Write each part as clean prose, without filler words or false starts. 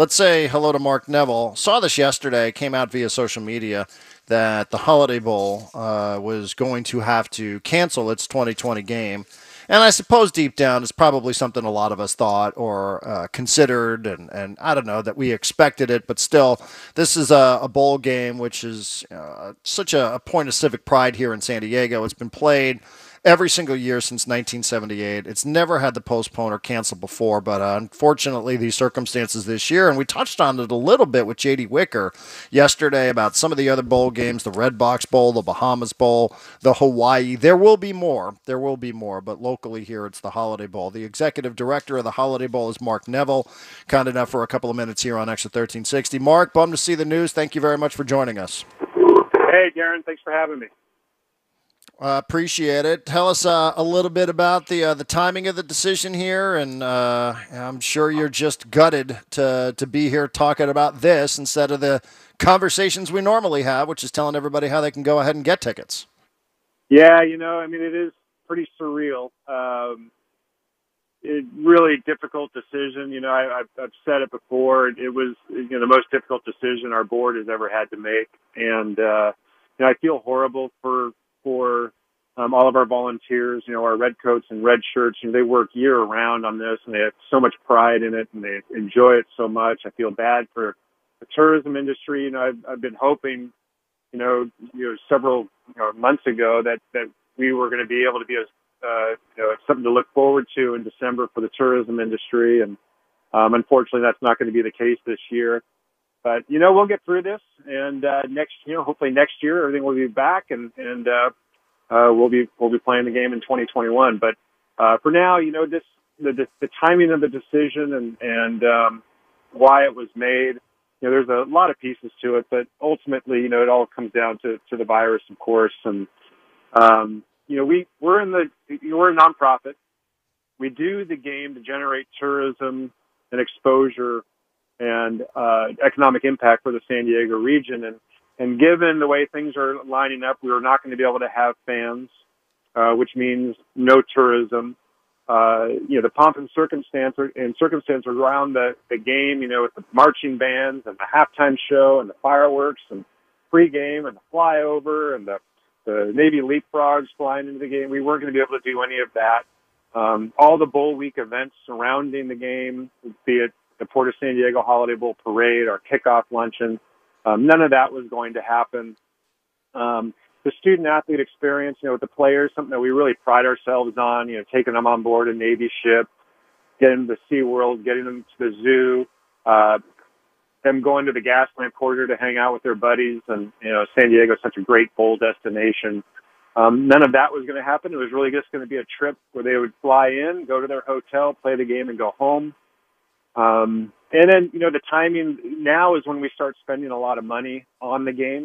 let's say hello to Mark Neville. Saw this yesterday, came out via social media that the Holiday Bowl was going to have to cancel its 2020 game. And I suppose deep down, it's probably something a lot of us thought or considered, and I don't know that we expected it, but still, this is a bowl game which is such a point of civic pride here in San Diego. It's been played every single year since 1978. It's never had to postpone or cancel before, but unfortunately, these circumstances this year, and we touched on it a little bit with JD Wicker yesterday about some of the other bowl games, the Red Box Bowl, the Bahamas Bowl, the Hawaii. There will be more. There will be more, but locally here, it's the Holiday Bowl. The executive director of the Holiday Bowl is Mark Neville, kind enough for a couple of minutes here on Extra 1360. Mark, bummed to see the news. Thank you very much for joining us. Hey, Darren, thanks for having me. Appreciate it. Tell us a little bit about the timing of the decision here, and I'm sure you're just gutted to be here talking about this instead of the conversations we normally have, which is telling everybody how they can go ahead and get tickets. Yeah, I mean, it is pretty surreal. It really difficult decision. I've said it before. It was the most difficult decision our board has ever had to make, and I feel horrible for all of our volunteers, our red coats and red shirts. They work year round on this, and they have so much pride in it, and they enjoy it so much. I feel bad for the tourism industry. I've been hoping, several months ago that we were going to be able to be something to look forward to in December for the tourism industry, and unfortunately, that's not going to be the case this year. But we'll get through this, and hopefully next year everything will be back, and we'll be playing the game in 2021. But for now, the timing of the decision and why it was made, there's a lot of pieces to it, but ultimately, it all comes down to the virus, of course. And we're a nonprofit. We do the game to generate tourism and exposure and economic impact for the San Diego region. And given the way things are lining up, we are not going to be able to have fans, which means no tourism. The pomp and circumstance around the game, with the marching bands and the halftime show and the fireworks and pregame and the flyover and the Navy leapfrogs flying into the game, we weren't going to be able to do any of that. All the Bowl Week events surrounding the game, be it the Port of San Diego Holiday Bowl Parade, our kickoff luncheon, none of that was going to happen. The student-athlete experience, with the players, something that we really pride ourselves on, taking them on board a Navy ship, getting them to SeaWorld, getting them to the zoo, them going to the Gaslamp Corridor to hang out with their buddies. And, San Diego is such a great bowl destination. None of that was going to happen. It was really just going to be a trip where they would fly in, go to their hotel, play the game, and go home. And then, the timing now is when we start spending a lot of money on the game.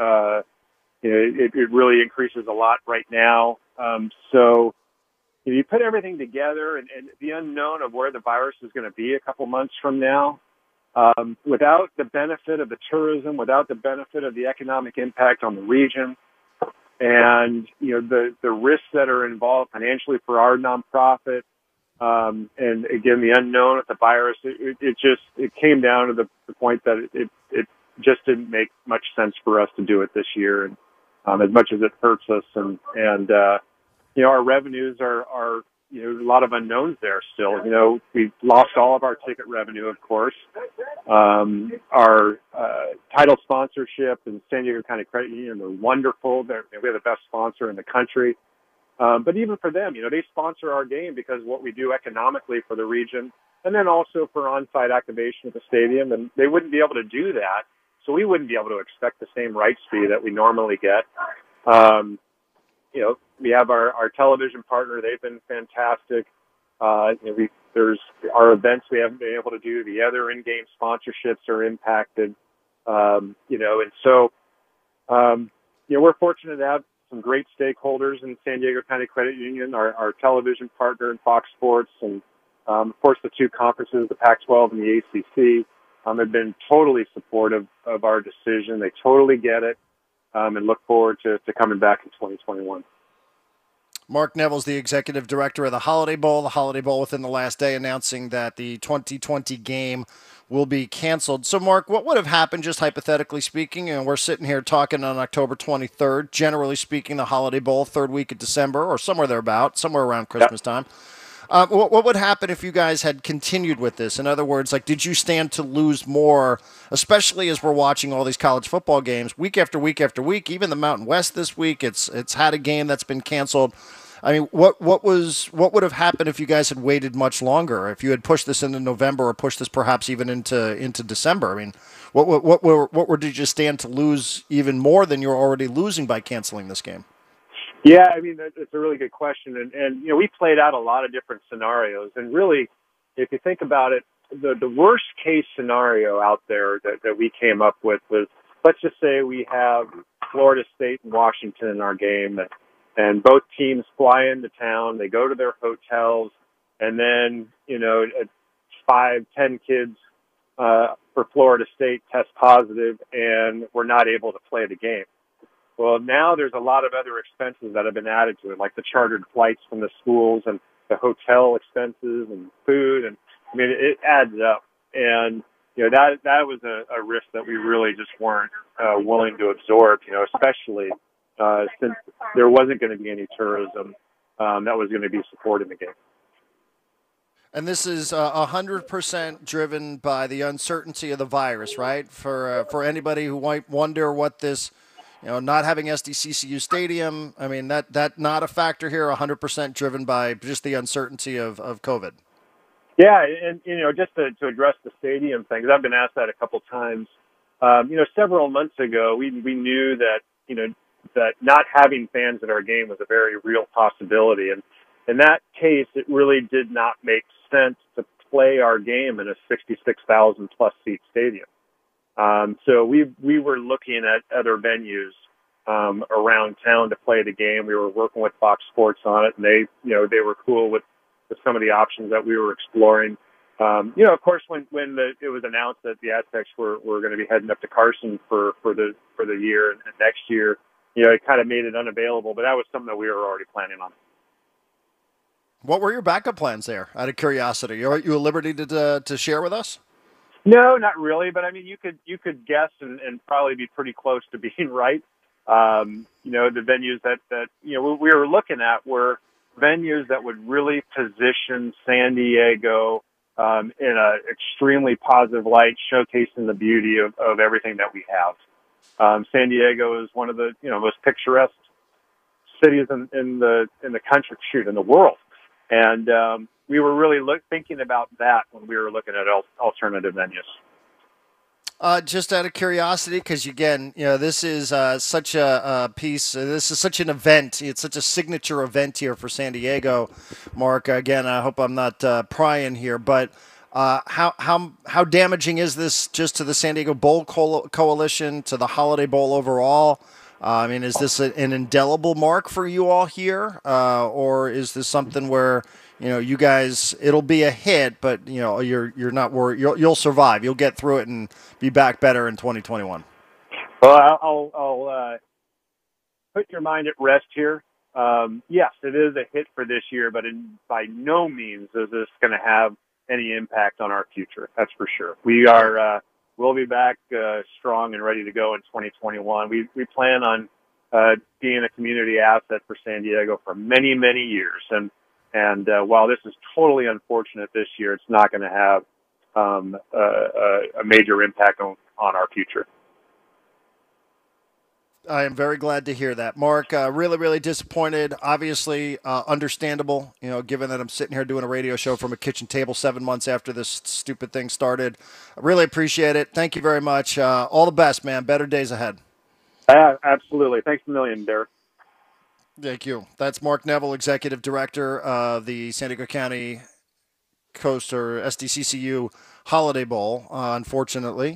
It really increases a lot right now. So if you put everything together and the unknown of where the virus is going to be a couple months from now, without the benefit of the tourism, without the benefit of the economic impact on the region, and, the risks that are involved financially for our nonprofit, and again, the unknown with the virus, it came down to the point that it just didn't make much sense for us to do it this year. And, as much as it hurts us and our revenues are, a lot of unknowns there still. We've lost all of our ticket revenue, of course. Our title sponsorship and San Diego County Credit Union are wonderful. We have the best sponsor in the country. But even for them, they sponsor our game because of what we do economically for the region, and then also for on-site activation at the stadium. And they wouldn't be able to do that, so we wouldn't be able to expect the same rights fee that we normally get. We have our television partner; they've been fantastic. There's our events we haven't been able to do. The other in-game sponsorships are impacted. And so we're fortunate to have some great stakeholders in San Diego County Credit Union, our television partner in Fox Sports, and of course the two conferences, the Pac-12 and the ACC, have been totally supportive of our decision. They totally get it, and look forward to coming back in 2021. Mark Neville's the executive director of the Holiday Bowl. The Holiday Bowl within the last day announcing that the 2020 game will be canceled. So, Mark, what would have happened, just hypothetically speaking? And we're sitting here talking on October 23rd. Generally speaking, the Holiday Bowl, third week of December, or somewhere thereabout, somewhere around Christmas time. What would happen if you guys had continued with this? In other words, like, did you stand to lose more, especially as we're watching all these college football games week after week after week? Even the Mountain West this week, it's had a game that's been canceled. I mean, what would have happened if you guys had waited much longer? If you had pushed this into November or pushed this perhaps even into December? I mean, what did you stand to lose even more than you're already losing by canceling this game? Yeah, I mean, it's a really good question. And we played out a lot of different scenarios. And really, if you think about it, the worst case scenario out there that we came up with was, let's just say we have Florida State and Washington in our game, and both teams fly into town, they go to their hotels, and then, 5-10 kids for Florida State test positive, and we're not able to play the game. Well, now there's a lot of other expenses that have been added to it, like the chartered flights from the schools and the hotel expenses and food. And I mean, it adds up. And, that was a risk that we really just weren't willing to absorb, especially since there wasn't going to be any tourism that was going to be supporting the game. And this is 100% driven by the uncertainty of the virus, right? For anybody who might wonder what this, not having SDCCU Stadium, I mean, that not a factor here, 100% driven by just the uncertainty of COVID. Yeah, and, just to address the stadium thing, because I've been asked that a couple times, several months ago, we knew that, that not having fans at our game was a very real possibility. And in that case, it really did not make sense to play our game in a 66,000 plus seat stadium. So we were looking at other venues around town to play the game. We were working with Fox Sports on it, and they were cool with some of the options that we were exploring. Of course, when it was announced that the Aztecs were going to be heading up to Carson for the year and next year, it kind of made it unavailable. But that was something that we were already planning on. What were your backup plans there? Out of curiosity, are you at liberty to share with us? No, not really. But I mean, you could guess and probably be pretty close to being right. The venues that we were looking at were venues that would really position San Diego in an extremely positive light, showcasing the beauty of everything that we have. San Diego is one of the most picturesque cities in the country, in the world, and we were really thinking about that when we were looking at alternative venues. Just out of curiosity, because again, this is such a piece. This is such an event. It's such a signature event here for San Diego. Mark, again, I hope I'm not prying here, but how damaging is this just to the San Diego Bowl Coalition, to the Holiday Bowl overall? I mean, is this an indelible mark for you all here, or is this something where you guys, it'll be a hit, but you're not worried. You'll survive. You'll get through it and be back better in 2021. Well, I'll put your mind at rest here. Yes, it is a hit for this year, but by no means is this going to have any impact on our future. That's for sure. We'll be back strong and ready to go in 2021. We plan on being a community asset for San Diego for many, many years. And while this is totally unfortunate this year, it's not going to have a major impact on our future. I am very glad to hear that, Mark. Really, really disappointed. Obviously, understandable. Given that I'm sitting here doing a radio show from a kitchen table 7 months after this stupid thing started. I really appreciate it. Thank you very much. All the best, man. Better days ahead. Absolutely. Thanks a million, Derek. Thank you. That's Mark Neville, Executive Director of the San Diego County Coast or SDCCU Holiday Bowl. Unfortunately,